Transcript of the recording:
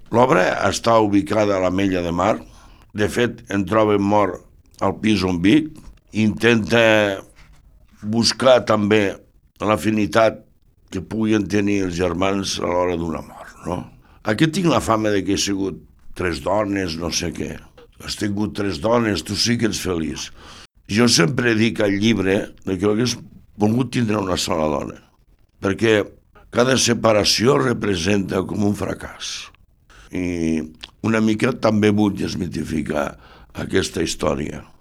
L'obra està ubicada a l'Ametlla de Mar. De fet, en troben mort al pis on vic. Intenta buscar també l'afinitat que puguin tenir els germans a l'hora d'una mort, no? Aquí tinc la fama de que he sigut 3 dones, no sé què. Has tingut 3 dones, tu sí que ets feliç. Jo sempre dic al llibre que hagués volgut tindre una sola dona, perquè cada separació representa com un fracàs. I una mica també vull desmitificar aquesta història.